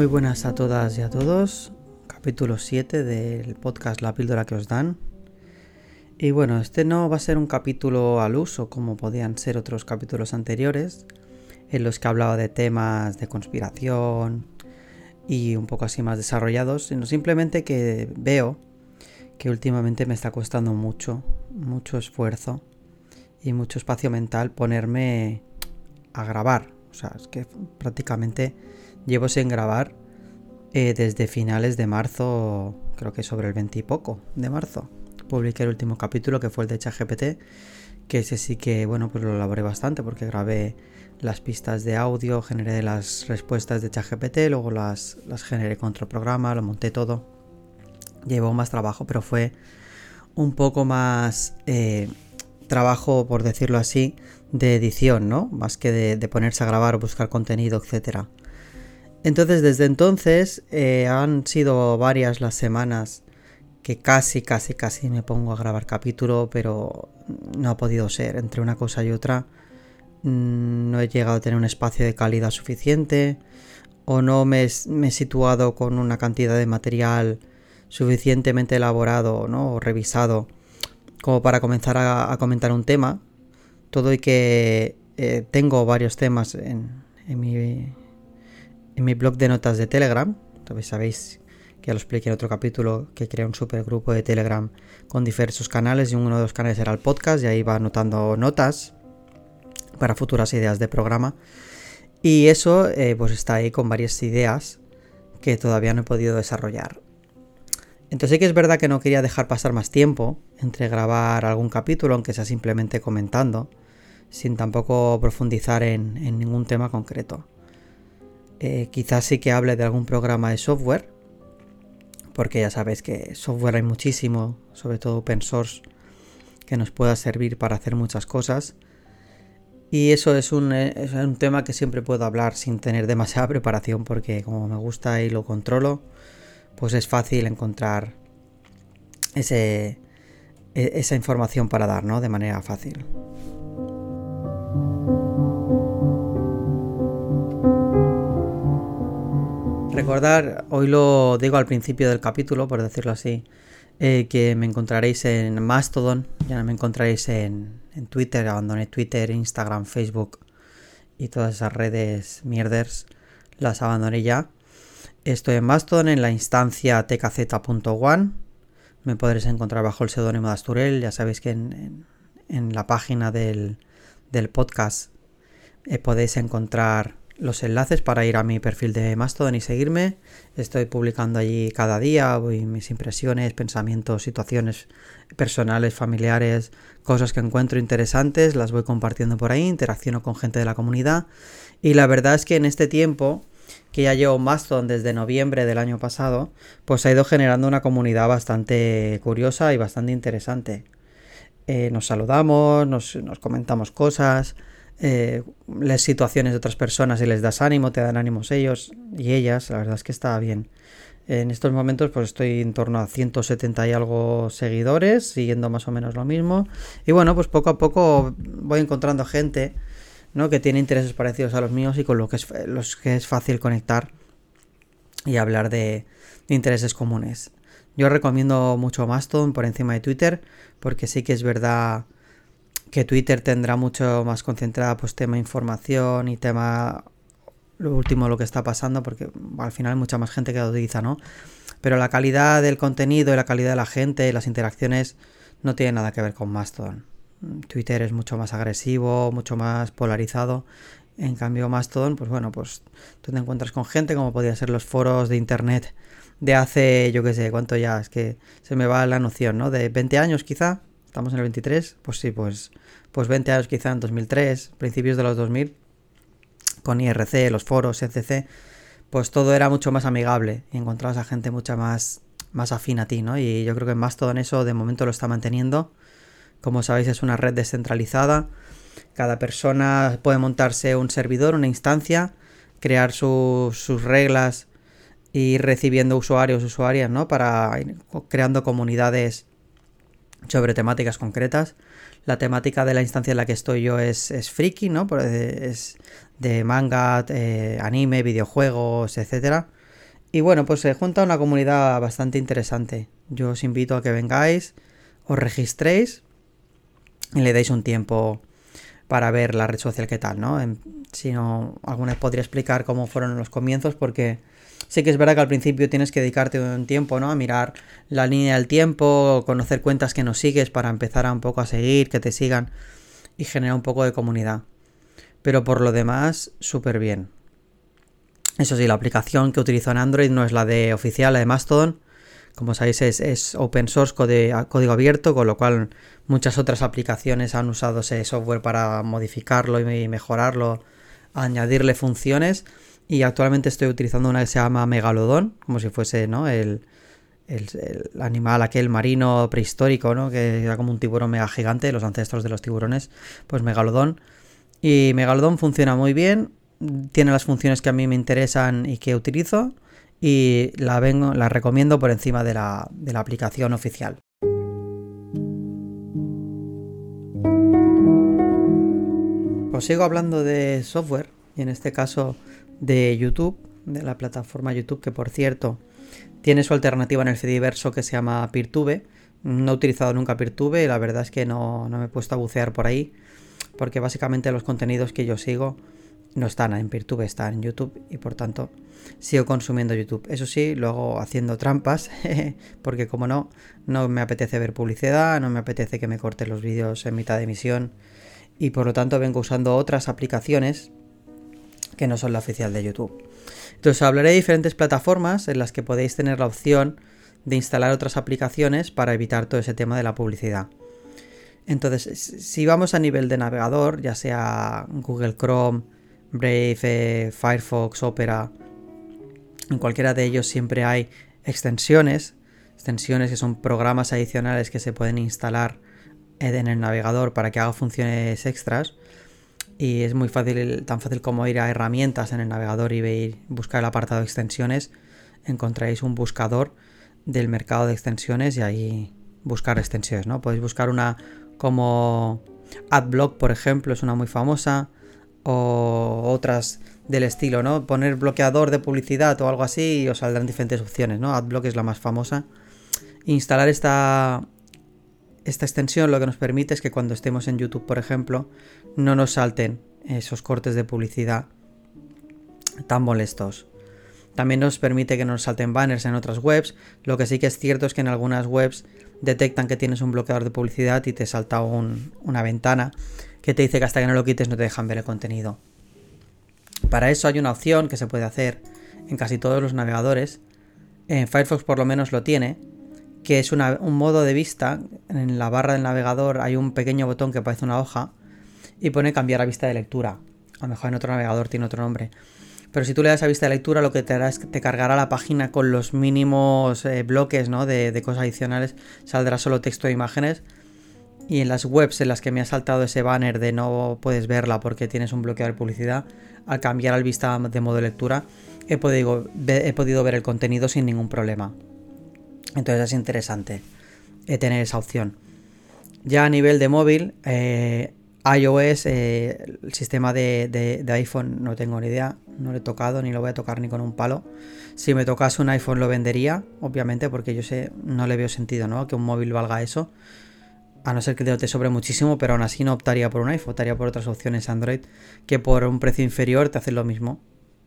buenas a todas y a todos, capítulo 7 del podcast La Píldora que os dan. Y bueno, este no va a ser un capítulo al uso como podían ser otros capítulos anteriores, en los que hablaba de temas de conspiración y un poco así más desarrollados, sino simplemente que veo que últimamente me está costando mucho esfuerzo y mucho espacio mental ponerme a grabar. O sea, es que prácticamente llevo sin grabar desde finales de marzo, creo que sobre el 20 y poco de marzo. Publiqué el último capítulo, que fue el de ChatGPT, que ese sí que, bueno, pues lo elaboré bastante porque grabé las pistas de audio, generé las respuestas de ChatGPT, luego las generé con otro programa, lo monté todo. Llevó más trabajo, pero fue un poco más trabajo, por decirlo así, de edición, ¿no? Más que de ponerse a grabar o buscar contenido, etcétera. Entonces, desde entonces han sido varias las semanas que casi me pongo a grabar capítulo, pero no ha podido ser. Entre una cosa y otra no he llegado a tener un espacio de calidad suficiente, o no me he situado con una cantidad de material suficientemente elaborado, ¿no? O revisado como para comenzar a comentar un tema. Todo y que tengo varios temas en mi blog de notas de Telegram. Entonces sabéis que ya lo expliqué en otro capítulo, que creé un supergrupo de Telegram con diversos canales, y uno de los canales era el podcast, y ahí va anotando notas para futuras ideas de programa. Y eso pues está ahí con varias ideas que todavía no he podido desarrollar. Entonces sí que es verdad que no quería dejar pasar más tiempo entre grabar algún capítulo, aunque sea simplemente comentando, sin tampoco profundizar en ningún tema concreto. Quizás sí que hable de algún programa de software, porque ya sabéis que software hay muchísimo, sobre todo open source, que nos pueda servir para hacer muchas cosas. Y eso es un tema que siempre puedo hablar sin tener demasiada preparación, porque como me gusta y lo controlo, pues es fácil encontrar esa información para dar, ¿no? De manera fácil. Recordar, hoy lo digo al principio del capítulo, por decirlo así, que me encontraréis en Mastodon, ya no me encontraréis en Twitter. Abandoné Twitter, Instagram, Facebook y todas esas redes mierders, las abandoné ya. Estoy en Mastodon, en la instancia tkz.one. Me podréis encontrar bajo el seudónimo de Asturel. Ya sabéis que en la página del podcast podéis encontrar los enlaces para ir a mi perfil de Mastodon y seguirme. Estoy publicando allí cada día mis impresiones, pensamientos, situaciones personales, familiares, cosas que encuentro interesantes, las voy compartiendo por ahí, interacciono con gente de la comunidad. Y la verdad es que en este tiempo, que ya llevo Mastodon desde noviembre del año pasado, pues ha ido generando una comunidad bastante curiosa y bastante interesante. Nos saludamos, nos comentamos cosas, lees situaciones de otras personas y les das ánimo, te dan ánimos ellos y ellas. La verdad es que está bien. En estos momentos pues estoy en torno a 170 y algo seguidores, siguiendo más o menos lo mismo. Y bueno, pues poco a poco voy encontrando gente, ¿no? Que tiene intereses parecidos a los míos y con los que es fácil conectar y hablar de intereses comunes. Yo recomiendo mucho Mastodon por encima de Twitter, porque sí que es verdad que Twitter tendrá mucho más concentrada pues tema información y tema lo último, lo que está pasando, porque al final hay mucha más gente que lo utiliza, ¿no? Pero la calidad del contenido y la calidad de la gente, las interacciones, no tiene nada que ver con Mastodon. Twitter es mucho más agresivo, mucho más polarizado. En cambio Mastodon, pues bueno, pues tú te encuentras con gente como podría ser los foros de internet de hace, yo qué sé, cuánto ya, es que se me va la noción, ¿no? De 20 años quizá, estamos en el 23, pues sí, pues 20 años quizá en 2003, principios de los 2000, con IRC, los foros, etc., pues todo era mucho más amigable y encontrabas a gente mucha más afín a ti, ¿no? Y yo creo que Mastodon eso de momento lo está manteniendo. Como sabéis, es una red descentralizada. Cada persona puede montarse un servidor, una instancia, crear sus reglas e ir recibiendo usuarios, usuarias, ¿no? Para ir creando comunidades sobre temáticas concretas. La temática de la instancia en la que estoy yo es friki, ¿no? Es de manga, anime, videojuegos, etcétera. Y bueno, pues se junta una comunidad bastante interesante. Yo os invito a que vengáis, os registréis y le deis un tiempo para ver la red social qué tal, ¿no? Si no, alguna vez podría explicar cómo fueron los comienzos, porque sí que es verdad que al principio tienes que dedicarte un tiempo, ¿no? A mirar la línea del tiempo, conocer cuentas que no sigues para empezar a un poco a seguir, que te sigan y generar un poco de comunidad. Pero por lo demás, súper bien. Eso sí, la aplicación que utilizo en Android no es la de oficial, la de Mastodon. Como sabéis, es open source, código abierto, con lo cual muchas otras aplicaciones han usado ese software para modificarlo y mejorarlo, añadirle funciones. Y actualmente estoy utilizando una que se llama Megalodon, como si fuese, ¿no?, el animal aquel marino prehistórico, ¿no?, que era como un tiburón mega gigante, los ancestros de los tiburones, pues Megalodon. Y Megalodon funciona muy bien, tiene las funciones que a mí me interesan y que utilizo, y la recomiendo por encima de la aplicación oficial. Os sigo hablando de software, y en este caso de YouTube, de la plataforma YouTube, que por cierto tiene su alternativa en el Fediverso que se llama Peertube. No he utilizado nunca Peertube, la verdad es que no me he puesto a bucear por ahí, porque básicamente los contenidos que yo sigo no están en Peertube, están en YouTube, y por tanto sigo consumiendo YouTube. Eso sí, luego haciendo trampas, porque como no me apetece ver publicidad, no me apetece que me corten los vídeos en mitad de emisión, y por lo tanto vengo usando otras aplicaciones que no son la oficial de YouTube. Entonces hablaré de diferentes plataformas en las que podéis tener la opción de instalar otras aplicaciones para evitar todo ese tema de la publicidad. Entonces, si vamos a nivel de navegador, ya sea Google Chrome, Brave, Firefox, Opera, en cualquiera de ellos siempre hay extensiones que son programas adicionales que se pueden instalar en el navegador para que haga funciones extras. Y es muy fácil, tan fácil como ir a herramientas en el navegador y buscar el apartado de extensiones. Encontraréis un buscador del mercado de extensiones y ahí buscar extensiones, ¿no? Podéis buscar una como AdBlock, por ejemplo, es una muy famosa, o otras del estilo, ¿no? Poner bloqueador de publicidad o algo así y os saldrán diferentes opciones, ¿no? AdBlock es la más famosa. Instalar esta extensión lo que nos permite es que cuando estemos en YouTube, por ejemplo, no nos salten esos cortes de publicidad tan molestos. También nos permite que nos salten banners en otras webs. Lo que sí que es cierto es que en algunas webs detectan que tienes un bloqueador de publicidad y te salta una ventana que te dice que hasta que no lo quites no te dejan ver el contenido. Para eso hay una opción que se puede hacer en casi todos los navegadores. En Firefox por lo menos lo tiene, que es un modo de vista. En la barra del navegador hay un pequeño botón que parece una hoja y pone cambiar a vista de lectura. A lo mejor en otro navegador tiene otro nombre. Pero si tú le das a vista de lectura, lo que te hará es que te cargará la página con los mínimos bloques, ¿no?, de cosas adicionales. Saldrá solo texto e imágenes. Y en las webs en las que me ha saltado ese banner de no puedes verla porque tienes un bloqueador de publicidad, al cambiar al vista de modo de lectura, he podido ver el contenido sin ningún problema. Entonces es interesante tener esa opción. Ya a nivel de móvil, iOS, el sistema de iPhone no tengo ni idea, no lo he tocado ni lo voy a tocar ni con un palo. Si me tocase un iPhone lo vendería, obviamente, porque yo sé, no le veo sentido, ¿no?, que un móvil valga eso, a no ser que te sobre muchísimo, pero aún así no optaría por un iPhone, optaría por otras opciones Android que por un precio inferior te hacen lo mismo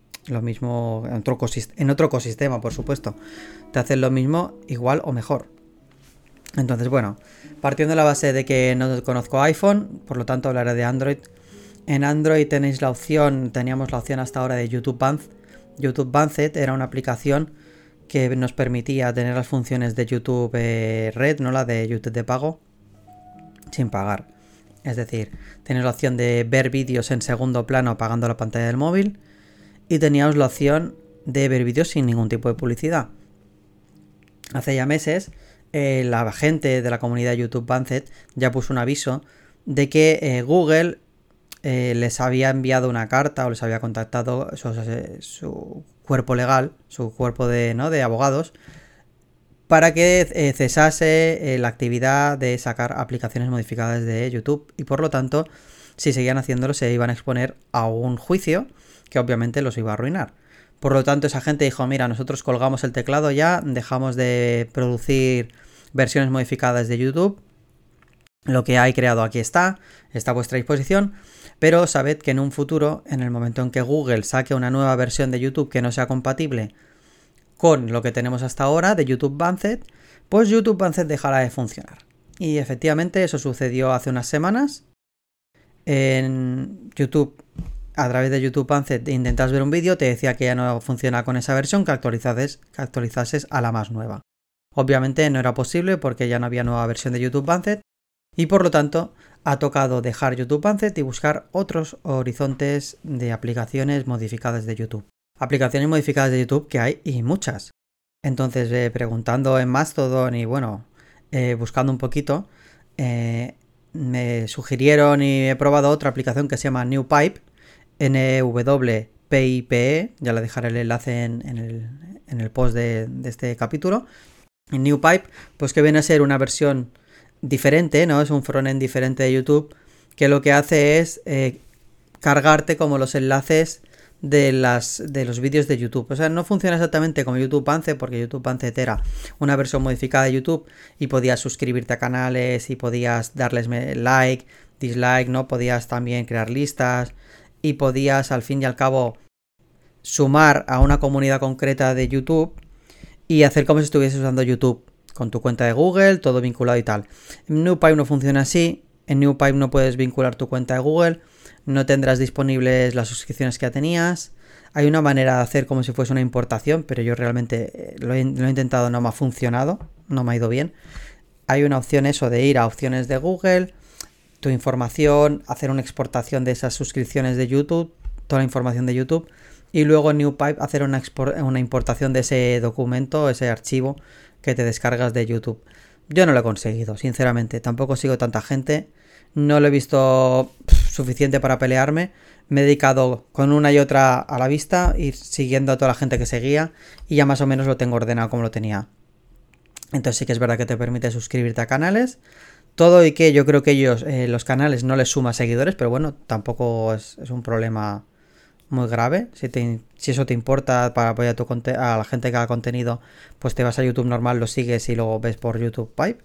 en otro ecosistema, por supuesto, te hacen lo mismo, igual o mejor. Entonces, bueno, partiendo de la base de que no conozco iPhone, por lo tanto hablaré de Android. En Android teníamos la opción hasta ahora de YouTube Banz. YouTube Banzed era una aplicación que nos permitía tener las funciones de YouTube Red, no la de YouTube de pago, sin pagar. Es decir, teníamos la opción de ver vídeos en segundo plano apagando la pantalla del móvil, y teníamos la opción de ver vídeos sin ningún tipo de publicidad. Hace ya meses la gente de la comunidad de YouTube Banzed ya puso un aviso de que Google les había enviado una carta o les había contactado su cuerpo legal, su cuerpo de abogados, para que cesase la actividad de sacar aplicaciones modificadas de YouTube, y por lo tanto, si seguían haciéndolo se iban a exponer a un juicio que obviamente los iba a arruinar. Por lo tanto, esa gente dijo, mira, nosotros colgamos el teclado ya, dejamos de producir versiones modificadas de YouTube. Lo que hay creado aquí está a vuestra disposición, pero sabed que en un futuro, en el momento en que Google saque una nueva versión de YouTube que no sea compatible con lo que tenemos hasta ahora de YouTube Bandset, pues YouTube Bandset dejará de funcionar. Y efectivamente eso sucedió hace unas semanas. En YouTube, a través de YouTube Bandset, intentas ver un vídeo, te decía que ya no funciona con esa versión, que actualizases a la más nueva. Obviamente no era posible porque ya no había nueva versión de YouTube Bandset y por lo tanto ha tocado dejar YouTube Bandset y buscar otros horizontes de aplicaciones modificadas de YouTube. Aplicaciones modificadas de YouTube que hay y muchas. Entonces, preguntando en Mastodon y bueno, buscando un poquito, me sugirieron y he probado otra aplicación que se llama NewPipe, NWPIPE, ya le dejaré el enlace en el post de este capítulo. En NewPipe, pues que viene a ser una versión diferente, ¿no? Es un frontend diferente de YouTube, que lo que hace es cargarte como los enlaces de los vídeos de YouTube. O sea, no funciona exactamente como YouTube Bandset, porque YouTube Bandset era una versión modificada de YouTube y podías suscribirte a canales y podías darles like, dislike, ¿no? Podías también crear listas y podías al fin y al cabo sumar a una comunidad concreta de YouTube y hacer como si estuvieses usando YouTube con tu cuenta de Google, todo vinculado y tal. En NewPipe no funciona así. En NewPipe no puedes vincular tu cuenta de Google, no tendrás disponibles las suscripciones que ya tenías. Hay una manera de hacer como si fuese una importación, pero yo realmente lo he intentado, no me ha funcionado, no me ha ido bien. Hay una opción eso de ir a opciones de Google, tu información, hacer una exportación de esas suscripciones de YouTube, toda la información de YouTube, y luego en NewPipe hacer una importación de ese documento, ese archivo que te descargas de YouTube. Yo no lo he conseguido, sinceramente. Tampoco sigo tanta gente. No lo he visto suficiente para pelearme. Me he dedicado con una y otra a la vista, ir siguiendo a toda la gente que seguía y ya más o menos lo tengo ordenado como lo tenía. Entonces sí que es verdad que te permite suscribirte a canales. Todo y que yo creo que ellos, los canales no les suma seguidores, pero bueno, tampoco es un problema muy grave. Si eso te importa para apoyar a la gente que haga contenido, pues te vas a YouTube normal, lo sigues y luego ves por YouTube Pipe.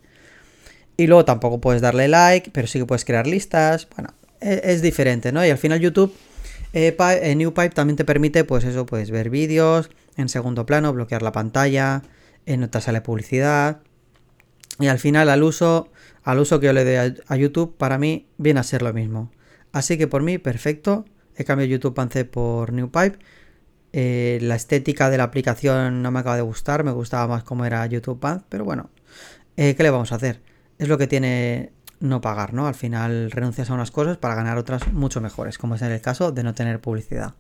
Y luego tampoco puedes darle like, pero sí que puedes crear listas. Bueno, es diferente, ¿no? Y al final YouTube, NewPipe también te permite, pues eso, puedes ver vídeos en segundo plano, bloquear la pantalla, no te sale publicidad. Y al final al uso que yo le doy a YouTube, para mí viene a ser lo mismo. Así que por mí, perfecto. He cambiado YouTube Bandset por NewPipe. La estética de la aplicación no me acaba de gustar. Me gustaba más cómo era YouTube Bandset. Pero bueno, ¿qué le vamos a hacer? Es lo que tiene no pagar, ¿no? Al final renuncias a unas cosas para ganar otras mucho mejores, como es en el caso de no tener publicidad.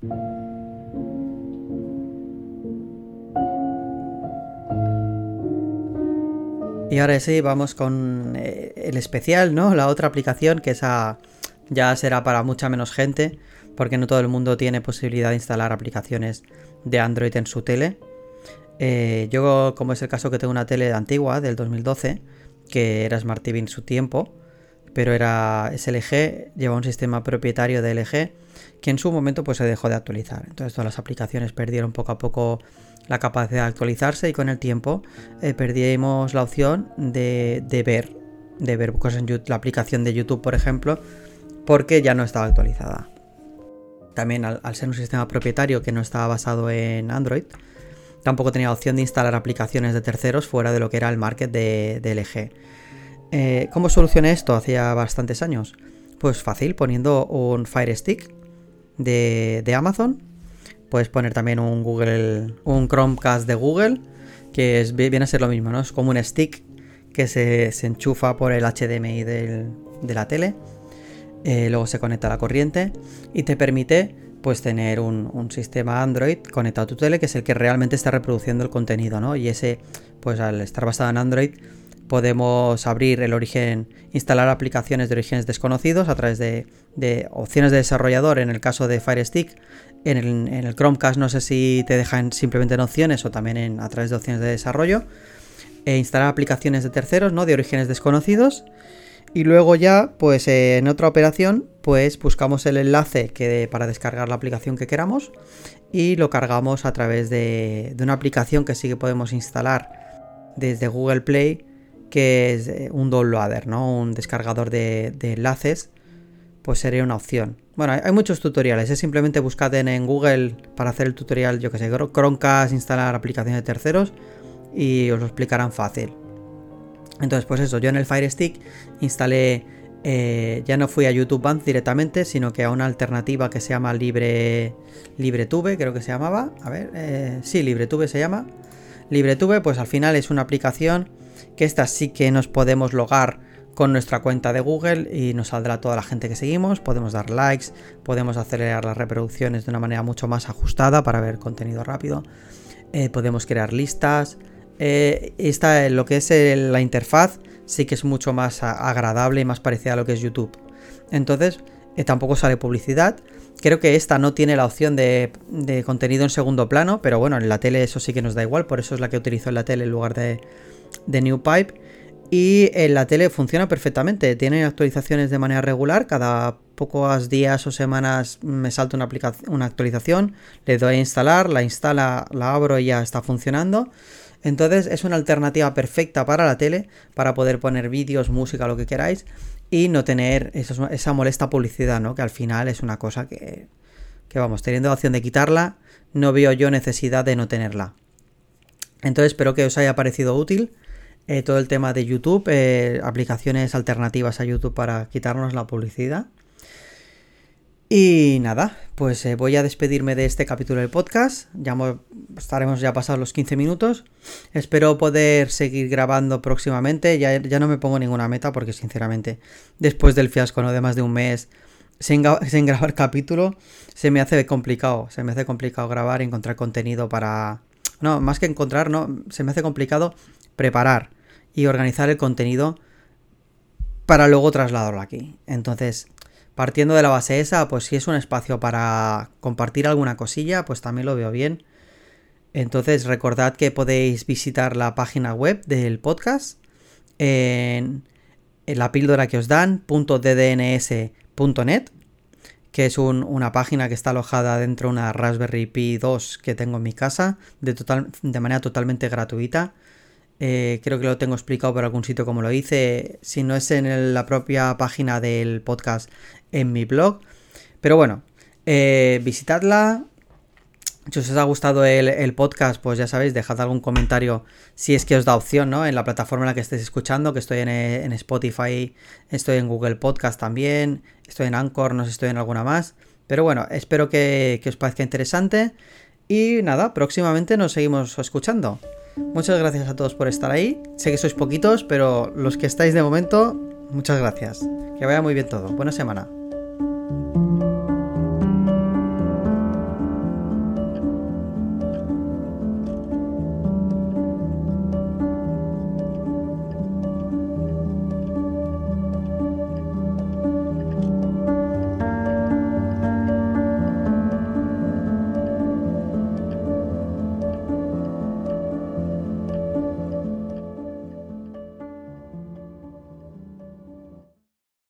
Y ahora sí, vamos con el especial, ¿no? La otra aplicación, que esa ya será para mucha menos gente, porque no todo el mundo tiene posibilidad de instalar aplicaciones de Android en su tele. Yo, como es el caso que tengo una tele antigua, del 2012, que era Smart TV en su tiempo, pero es LG, lleva un sistema propietario de LG, que en su momento pues se dejó de actualizar. Entonces todas las aplicaciones perdieron poco a poco la capacidad de actualizarse y con el tiempo perdimos la opción de ver cosas en YouTube, la aplicación de YouTube, por ejemplo, porque ya no estaba actualizada. También al ser un sistema propietario que no estaba basado en Android, tampoco tenía opción de instalar aplicaciones de terceros fuera de lo que era el market de LG. ¿Cómo solucioné esto hacía bastantes años? Pues fácil, poniendo un Fire Stick de Amazon. Puedes poner también un Chromecast de Google, que viene a ser lo mismo, ¿no? Es como un stick que se enchufa por el HDMI de la tele. Luego se conecta a la corriente y te permite pues tener un sistema Android conectado a tu tele, que es el que realmente está reproduciendo el contenido, ¿no? Y ese, pues al estar basado en Android, podemos abrir el origen, instalar aplicaciones de orígenes desconocidos a través de opciones de desarrollador, en el caso de Fire Stick. En el Chromecast no sé si te dejan simplemente en opciones o también a través de opciones de desarrollo. Instalar aplicaciones de terceros, ¿no? De orígenes desconocidos. Y luego ya, pues en otra operación, pues buscamos el enlace para descargar la aplicación que queramos y lo cargamos a través de una aplicación que sí que podemos instalar desde Google Play, que es un downloader, ¿no? Un descargador de enlaces, pues sería una opción. Bueno, hay muchos tutoriales, simplemente buscad en Google para hacer el tutorial, yo que sé, Chromecast, instalar aplicaciones de terceros y os lo explicarán fácil. Entonces, pues eso, yo en el Fire Stick instalé, ya no fui a YouTube Ads directamente, sino que a una alternativa que se llama LibreTube, creo que se llamaba. A ver, sí, LibreTube se llama. LibreTube, pues al final es una aplicación que esta sí que nos podemos logar con nuestra cuenta de Google y nos saldrá toda la gente que seguimos, podemos dar likes, podemos acelerar las reproducciones de una manera mucho más ajustada para ver contenido rápido, podemos crear listas. Lo que es la interfaz sí que es mucho más agradable y más parecida a lo que es YouTube. Entonces tampoco sale publicidad. Creo que esta no tiene la opción de contenido en segundo plano, pero bueno, en la tele eso sí que nos da igual, por eso es la que utilizo en la tele en lugar de NewPipe. Y en la tele funciona perfectamente, tiene actualizaciones de manera regular, cada pocos días o semanas me salta una actualización, le doy a instalar, la instala, la abro y ya está funcionando. Entonces es una alternativa perfecta para la tele, para poder poner vídeos, música, lo que queráis, y no tener esa molesta publicidad, ¿no? Que al final es una cosa que vamos, teniendo la opción de quitarla, no veo yo necesidad de no tenerla. Entonces espero que os haya parecido útil todo el tema de YouTube, aplicaciones alternativas a YouTube para quitarnos la publicidad. Y nada, pues voy a despedirme de este capítulo del podcast. Estaremos ya pasados los 15 minutos. Espero poder seguir grabando próximamente. Ya no me pongo ninguna meta porque sinceramente después del fiasco, ¿no?, de más de un mes sin grabar capítulo, se me hace complicado grabar y encontrar contenido para... No, más que encontrar, no, se me hace complicado preparar y organizar el contenido para luego trasladarlo aquí. Entonces, partiendo de la base esa, pues si es un espacio para compartir alguna cosilla, pues también lo veo bien. Entonces recordad que podéis visitar la página web del podcast en la píldora que os dan, .ddns.net, que es una página que está alojada dentro de una Raspberry Pi 2 que tengo en mi casa, de manera totalmente gratuita. Creo que lo tengo explicado por algún sitio como lo hice, si no es en la propia página del podcast, en mi blog. Pero bueno, visitadla. Si os ha gustado el podcast, pues ya sabéis, dejad algún comentario si es que os da opción, ¿no? En la plataforma en la que estéis escuchando, que estoy en Spotify, estoy en Google Podcast también, estoy en Anchor, no sé si estoy en alguna más. Pero bueno, espero que os parezca interesante. Y nada, próximamente nos seguimos escuchando. Muchas gracias a todos por estar ahí. Sé que sois poquitos, pero los que estáis de momento, muchas gracias. Que vaya muy bien todo. Buena semana.